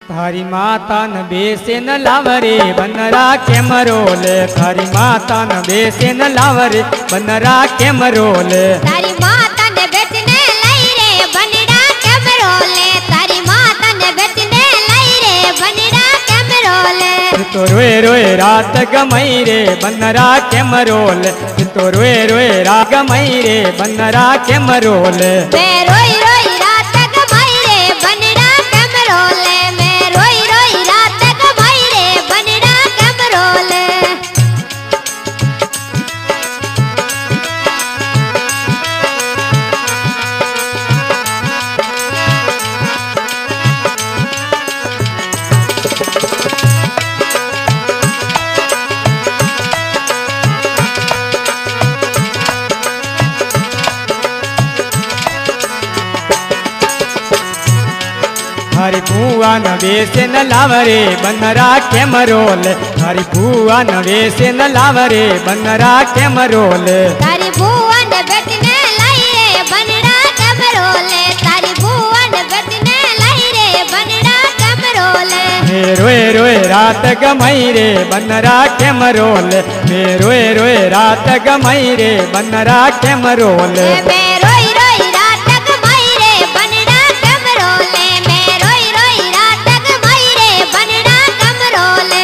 थारी माता न बेसे न लावरे बनरा के मरोले। थारी माता न बेसे न लावरे बनरा के मरोले। तारी माता ने बेचने लाई रे बनरा के मरोले। तारी माता ने बेचने लाई रे बनरा के मरोले। तो रोए रोए रात गमई रे बनरा के मरोले। तो रोए रोए रात गमई रे बनरा के मरोले। मैं रोई रोई रात गमई रे बनरा के मरोले। मैं रोई रोई रात गमई रे बनरा के मरोले। हरी बुआ न बेसे न लावरे बनरा के मरोले। हरी बुआ न बेसे न लावरे बनरा के मरोले। तारी बुआ ने बेचने लाई रे बनरा के मरोले। तारी बुआ ने बेचने लाई रे बनरा के मरोले। रोए रोए रात गमई रे बनरा के मरोले। रोए रोए रात गमई रे बनरा के मरोले। मैं रोई रोई रात गमई रे बनरा के मरोले। मैं रोई रोई रात गमई रे बनरा के मरोले।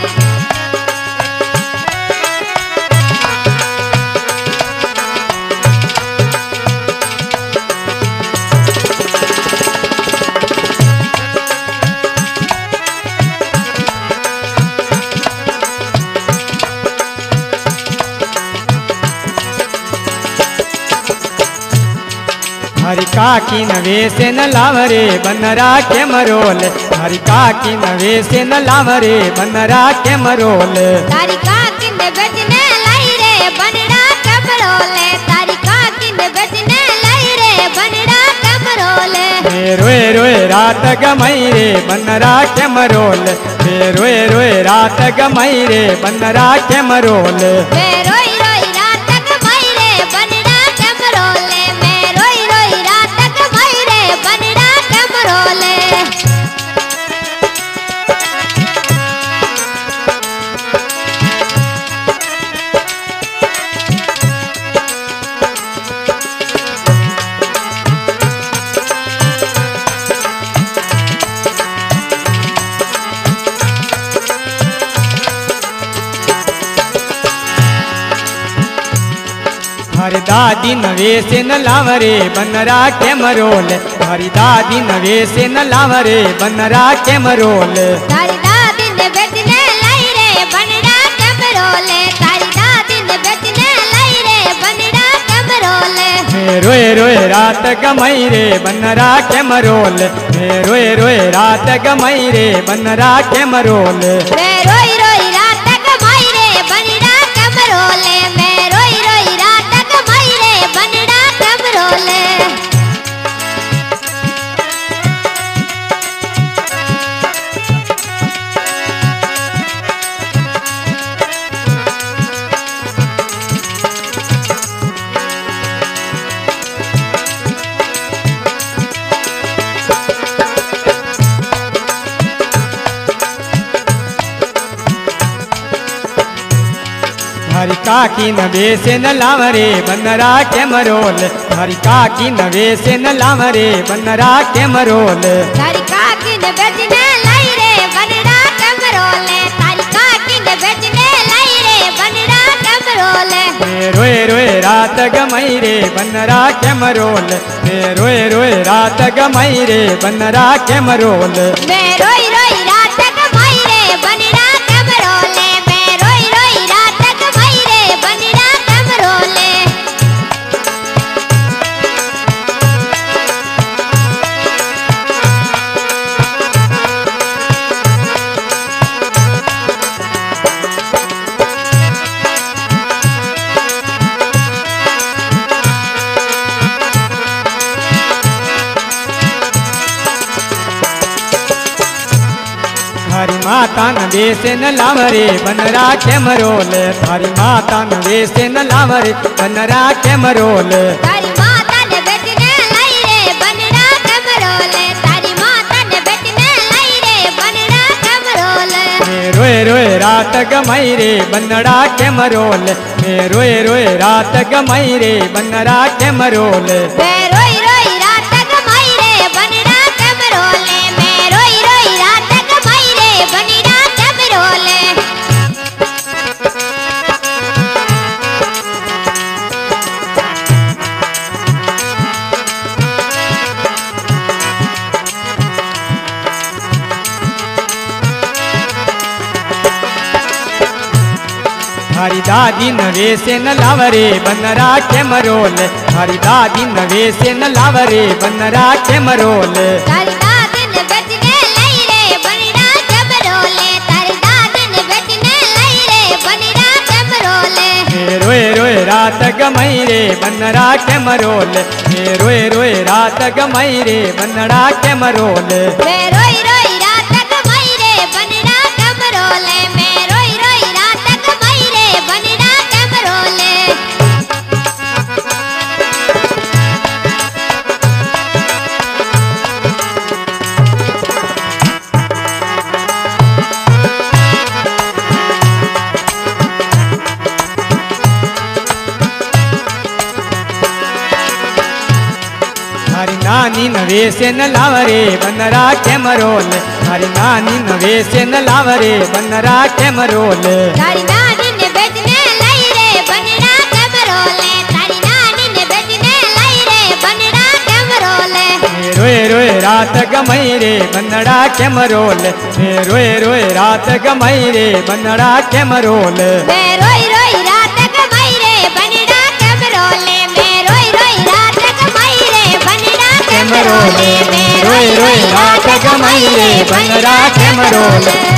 हरी काकी न वेसे न लावरे बनरा के मरोले। हरी काकी न वेसे न लावरे बनरा के मरोले। तारी काकी ने बेचने लाई रे बनरा के मरोले। तारी काकी ने बेचने लाई रे बनरा के मरोले। रोए रोए रात गमई रे बनरा के मरोले। रोए रोए रात गमई रे बनरा के मरोले। मैं रोई रोई रात गमई रे बनरा के मरोले। मैं रोई रोई रात गमई रे बनरा के मरोले। हरी दादी न वेसे न लावरे बनरा के मरोले। हरी दादी न वेसे न लावरे बनरा के मरोले। तारी दादी ने बेचने लाई रे बनरा के मरोले। तारी दादी ने बेचने लाई रे बनरा के मरोले। रोए रोए रात गमई रे बनरा के मरोले। रोए रोए रात गमई रे बनरा के मरोले। मैं रोई रोई रात गमई रे बनरा के मरोले। मैं रोई रोई रात गमई रे बनरा के मरोले। हरी काकी न वेसे न लावरे बनरा के मरोले। हरी काकी न वेसे न लावरे बनरा के मरोले। तारी काकी ने बेचने लाई रे बनरा के मरोले। तारी काकी ने बेचने लाई रे बनरा के मरोले। रोए रोए रात गमई रे बनरा के मरोले। रोए रोए रात गमई रे बनरा के मरोले। मैं रोई रोई रात गमई रे बनरा के मरोले। मैं रोई रोई रात गमई रे बनरा के मरोले। हरी माता न वेसे न लावरे बनरा के मरोले। हरी माता न वेसे न लावरे बनरा के मरोले। तारी माता ने बेचने लाई रे बनरा के मरोले। तारी माता ने बेचने लाई रे रात गमाई रे बनड़ा के मरोले मैं रोए रोए रात गमाई रे बनड़ा के मरोले मैं रोई रोई रात गमाई रे बनड़ा के मरोले मैं रोई रोई रात गमाई रे बनड़ा के मरोले हरी दादी नवे से न लावरे बनरा के मरोले हरी दादी नवे से न लावरे बनरा के मरोले तारी दादन बेटने लई रे बनड़ा के मरोले तारी दादन बेटने लई रे बनड़ा के मरोले मैं रोए रोए रात गमाई रे बनरा के मरोले मैं रोए रोए रात गमाई रे बनरा के मरोले मैं रोई रोई रात गमाई रे बनड़ा के मरोले मैं रोई रोई रात गमाई रे बनड़ा के मरोले हरी नानी नवे से न लावरे बनरा के मरोले हरी नानी नवे से न लावरे बनरा के मरोले तारी नानी ने बेटने लई रे बनड़ा के मरोले तारी नानी ने बेटने लई रे बनड़ा के मरोले मैं रोए रोए रात गमाई रे बनड़ा के मरोले मैं रोए रोए रात गमाई रे बनड़ा के मरोले मैं रोई रोई रात गमाई रे बनड़ा के मरोले मैं रोई रोई रात गमाई रे बनड़ा के मरोले मैं रोई रोई रात गमाई रे बनड़ा के मरोले